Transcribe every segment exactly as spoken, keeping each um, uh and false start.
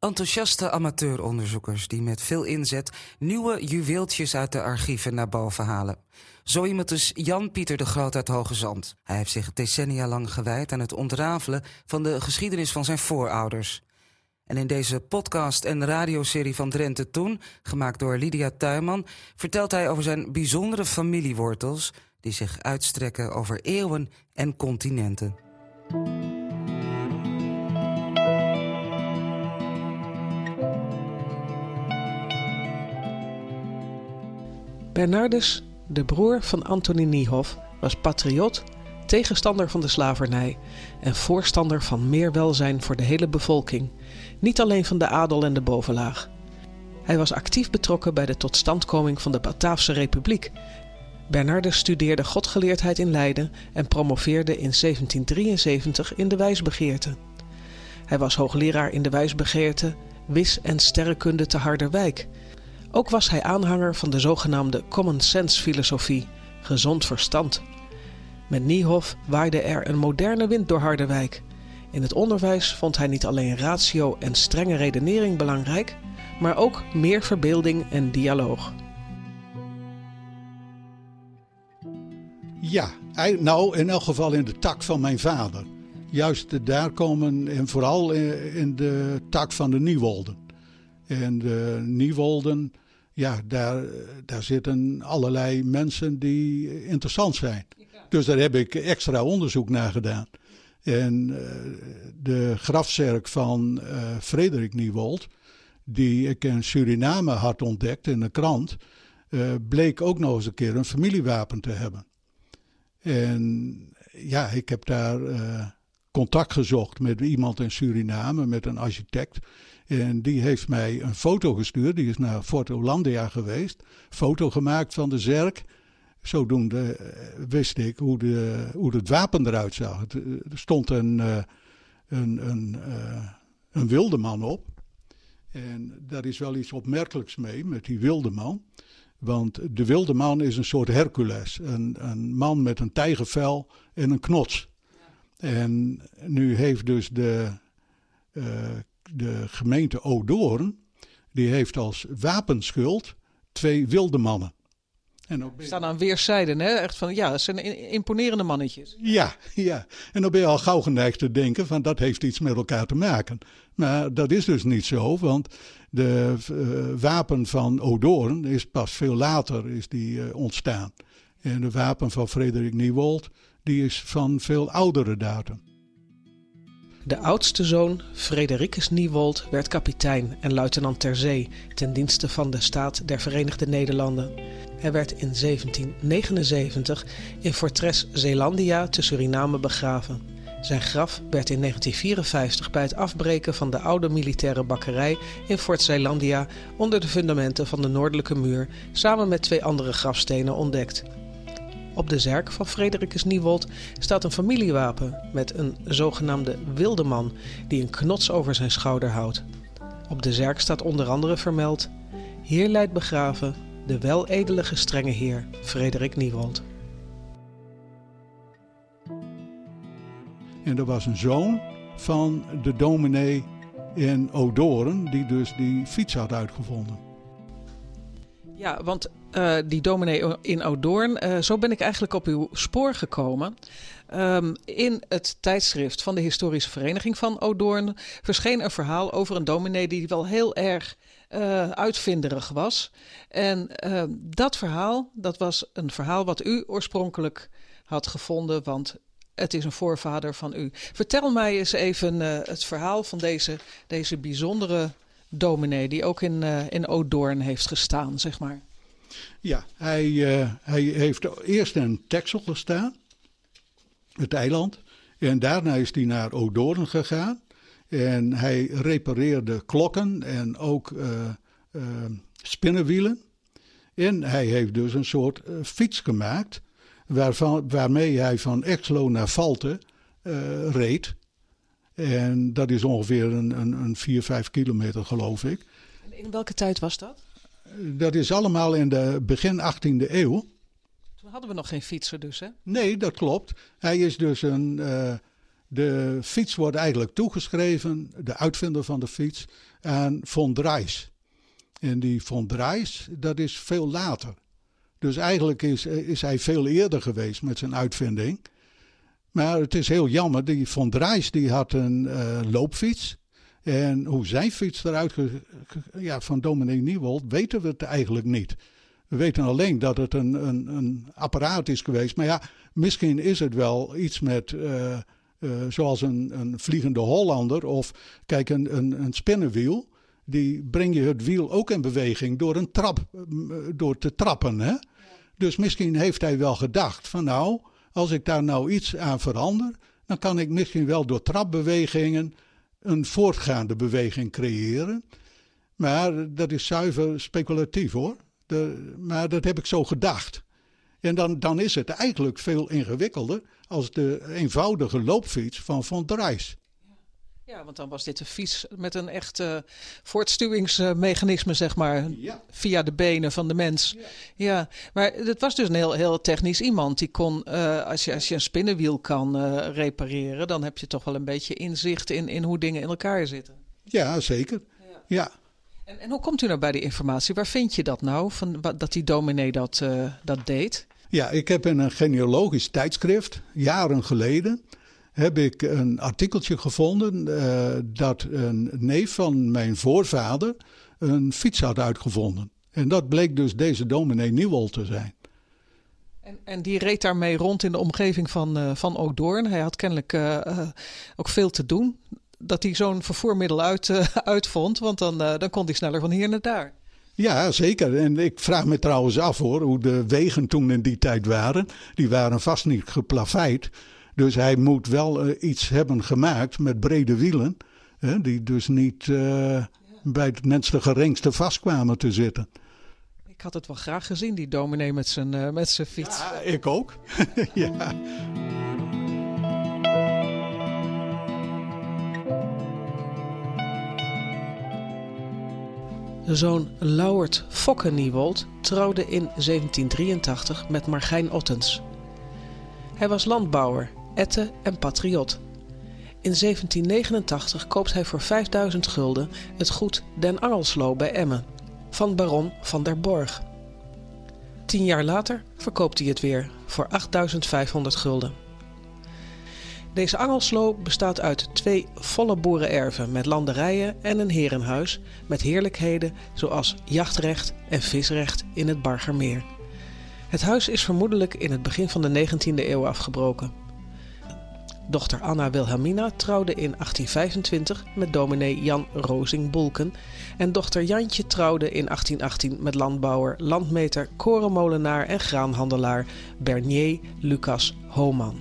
Enthousiaste amateuronderzoekers die met veel inzet nieuwe juweeltjes uit de archieven naar boven halen. Zo iemand is Jan-Pieter de Groot uit Hoge Zand. Hij heeft zich decennia lang gewijd aan het ontrafelen van de geschiedenis van zijn voorouders. En in deze podcast en radioserie van Drenthe Toen, gemaakt door Lydia Tuinman, vertelt hij over zijn bijzondere familiewortels die zich uitstrekken over eeuwen en continenten. Bernardus, de broer van Anthonie Niehoff, was patriot, tegenstander van de slavernij en voorstander van meer welzijn voor de hele bevolking, niet alleen van de adel en de bovenlaag. Hij was actief betrokken bij de totstandkoming van de Bataafse Republiek. Bernardus studeerde godgeleerdheid in Leiden en promoveerde in zeventien drieënzeventig in de wijsbegeerte. Hij was hoogleraar in de wijsbegeerte, wis- en sterrenkunde te Harderwijk. Ook was hij aanhanger van de zogenaamde common sense filosofie, gezond verstand. Met Niehoff waaide er een moderne wind door Harderwijk. In het onderwijs vond hij niet alleen ratio en strenge redenering belangrijk, maar ook meer verbeelding en dialoog. Ja, nou in elk geval in de tak van mijn vader. Juist daar komen, en vooral in de tak van de Nieuwolden. En de Nieuwolden, ja, daar, daar zitten allerlei mensen die interessant zijn. Dus daar heb ik extra onderzoek naar gedaan. En uh, de grafzerk van uh, Frederik Nieuwold, die ik in Suriname had ontdekt in de krant, uh, bleek ook nog eens een keer een familiewapen te hebben. En ja, ik heb daar uh, contact gezocht met iemand in Suriname, met een architect. En die heeft mij een foto gestuurd. Die is naar Fort Hollandia geweest. Foto gemaakt van de zerk. Zodoende wist ik hoe, de, hoe het wapen eruit zag. Er stond een, uh, een, een, uh, een wildeman op. En daar is wel iets opmerkelijks mee met die wildeman. Want de wildeman is een soort Hercules. Een, een man met een tijgervel en een knots. Ja. En nu heeft dus de... Uh, De gemeente Odoorn, die heeft als wapenschuld twee wilde mannen. En ook je... staan aan weerszijden, hè? Echt van, ja, dat zijn imponerende mannetjes. Ja, ja. En dan ben je al gauw geneigd te denken van dat heeft iets met elkaar te maken. Maar dat is dus niet zo, want de uh, wapen van Odoorn is pas veel later is die, uh, ontstaan. En de wapen van Frederik Nieuwold, die is van veel oudere datum. De oudste zoon, Fredericus Nieuwold, werd kapitein en luitenant ter zee ten dienste van de Staat der Verenigde Nederlanden. Hij werd in zeventien negenenzeventig in Fortress Zeelandia te Suriname begraven. Zijn graf werd in negentien vierenvijftig bij het afbreken van de oude militaire bakkerij in Fort Zeelandia onder de fundamenten van de noordelijke muur samen met twee andere grafstenen ontdekt. Op de zerk van Fredericus Nieuwold staat een familiewapen met een zogenaamde wildeman die een knots over zijn schouder houdt. Op de zerk staat onder andere vermeld: hier lijdt begraven de weledele gestrenge heer Frederik Nieuwold. En er was een zoon van de dominee in Odoorn die dus die fiets had uitgevonden. Ja, want uh, die dominee in Odoorn, uh, zo ben ik eigenlijk op uw spoor gekomen. Um, in het tijdschrift van de Historische Vereniging van Odoorn verscheen een verhaal over een dominee die wel heel erg uh, uitvinderig was. En uh, dat verhaal, dat was een verhaal wat u oorspronkelijk had gevonden, want het is een voorvader van u. Vertel mij eens even uh, het verhaal van deze, deze bijzondere dominee die ook in, uh, in Odoorn heeft gestaan, zeg maar. Ja, hij, uh, hij heeft eerst in Texel gestaan, het eiland. En daarna is hij naar Odoorn gegaan. En hij repareerde klokken en ook uh, uh, spinnenwielen. En hij heeft dus een soort uh, fiets gemaakt waarvan, waarmee hij van Exlo naar Valten uh, reed. En dat is ongeveer een, een, een vier, vijf kilometer, geloof ik. En in welke tijd was dat? Dat is allemaal in de begin achttiende eeuw. Toen hadden we nog geen fietsen dus, hè? Nee, dat klopt. Hij is dus een, uh, De fiets wordt eigenlijk toegeschreven, de uitvinder van de fiets, aan Von Drais. En die Von Drais, dat is veel later. Dus eigenlijk is, is hij veel eerder geweest met zijn uitvinding. Maar het is heel jammer, die Von Drais die had een uh, loopfiets. En hoe zijn fiets eruit ge, ge, ja, van dominee Niewold weten we het eigenlijk niet. We weten alleen dat het een, een, een apparaat is geweest. Maar ja, misschien is het wel iets met, uh, uh, zoals een, een vliegende Hollander of kijk, een, een, een spinnenwiel. Die breng je het wiel ook in beweging door een trap, door te trappen. Hè? Ja. Dus misschien heeft hij wel gedacht van nou, als ik daar nou iets aan verander, dan kan ik misschien wel door trapbewegingen een voortgaande beweging creëren. Maar dat is zuiver speculatief hoor. De, maar dat heb ik zo gedacht. En dan, dan is het eigenlijk veel ingewikkelder als de eenvoudige loopfiets van Von Drais. Ja, want dan was dit een fiets met een echt uh, voortstuwingsmechanisme, zeg maar, ja. Via de benen van de mens. Ja, ja, maar het was dus een heel, heel technisch iemand. Die kon, uh, als, je, als je een spinnenwiel kan uh, repareren, dan heb je toch wel een beetje inzicht in, in hoe dingen in elkaar zitten. Ja, zeker. Ja. ja. En, en hoe komt u nou bij die informatie? Waar vind je dat nou, van, dat die dominee dat, uh, dat deed? Ja, ik heb in een genealogisch tijdschrift, jaren geleden, heb ik een artikeltje gevonden uh, dat een neef van mijn voorvader een fiets had uitgevonden. En dat bleek dus deze dominee Niewold te zijn. En, en die reed daarmee rond in de omgeving van, uh, van Oudoorn. Hij had kennelijk uh, uh, ook veel te doen. Dat hij zo'n vervoermiddel uit, uh, uitvond, want dan, uh, dan kon hij sneller van hier naar daar. Ja, zeker. En ik vraag me trouwens af hoor, hoe de wegen toen in die tijd waren. Die waren vast niet geplaveid. Dus hij moet wel uh, iets hebben gemaakt met brede wielen. Hè, die dus niet uh, ja. bij het minste geringste vastkwamen te zitten. Ik had het wel graag gezien, die dominee met zijn, uh, met zijn fiets. Ja, ik ook. ja. Zoon Lauwert Fokke Niewold trouwde in zeventien drieëntachtig met Margijn Ottens. Hij was landbouwer, ette en patriot. In zeventien negenentachtig koopt hij voor vijfduizend gulden het goed Den Angelslo bij Emmen, van baron van der Borg. Tien jaar later verkoopt hij het weer voor achtduizend vijfhonderd gulden. Deze Angelslo bestaat uit twee volle boerenerven met landerijen en een herenhuis met heerlijkheden zoals jachtrecht en visrecht in het Bargermeer. Het huis is vermoedelijk in het begin van de negentiende eeuw afgebroken. Dochter Anna Wilhelmina trouwde in achttien vijfentwintig met dominee Jan Rozing-Bolken en dochter Jantje trouwde in achttien achttien met landbouwer, landmeter, korenmolenaar en graanhandelaar Bernier Lucas Homan.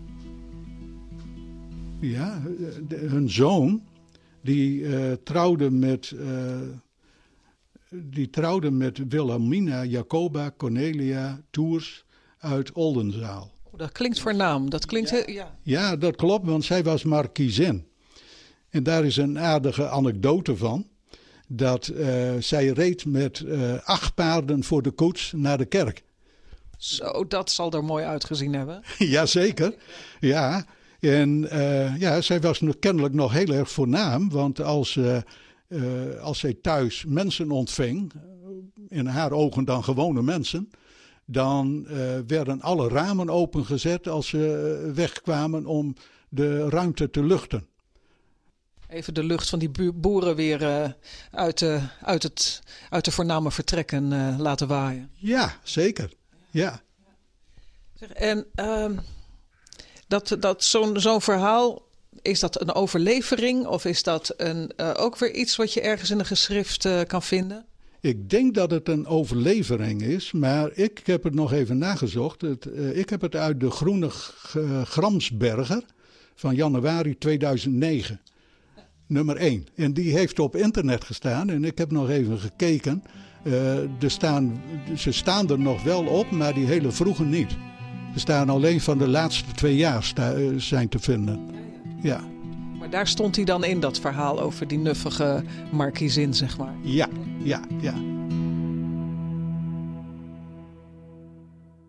Ja, de, hun zoon die uh, trouwde met uh, die trouwde met Wilhelmina Jacoba Cornelia Toers uit Oldenzaal. Dat klinkt voornaam. Dat klinkt ja. Heel, ja. ja, dat klopt, want zij was markiezin. En daar is een aardige anekdote van. Dat uh, zij reed met uh, acht paarden voor de koets naar de kerk. Zo, dat zal er mooi uitgezien hebben. Jazeker, ja. En uh, ja, zij was nog, kennelijk nog heel erg voornaam. Want als, uh, uh, als zij thuis mensen ontving, in haar ogen dan gewone mensen, dan uh, werden alle ramen opengezet als ze wegkwamen om de ruimte te luchten. Even de lucht van die bu- boeren weer uh, uit, de, uit, het, uit de voorname vertrekken uh, laten waaien. Ja, zeker. Ja. Zeg, en uh, dat, dat zo'n, zo'n verhaal, is dat een overlevering of is dat een, uh, ook weer iets wat je ergens in een geschrift uh, kan vinden? Ik denk dat het een overlevering is, maar ik heb het nog even nagezocht. Het, uh, ik heb het uit de Groene G- Gramsberger van januari tweeduizend negen. Nummer één. En die heeft op internet gestaan en ik heb nog even gekeken. Uh, er staan, ze staan er nog wel op, maar die hele vroege niet. Ze staan alleen van de laatste twee jaar sta, uh, zijn te vinden. Ja. Maar daar stond hij dan in, dat verhaal over die nuffige markiezin, zeg maar. Ja, ja, ja.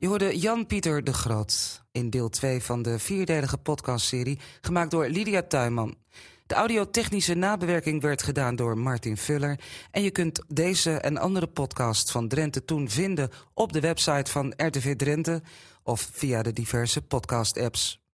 Je hoorde Jan-Pieter de Groot in deel twee van de vierdelige podcastserie, gemaakt door Lydia Tuinman. De audiotechnische nabewerking werd gedaan door Martin Vuller. En je kunt deze en andere podcasts van Drenthe Toen vinden op de website van R T V Drenthe of via de diverse podcast-apps.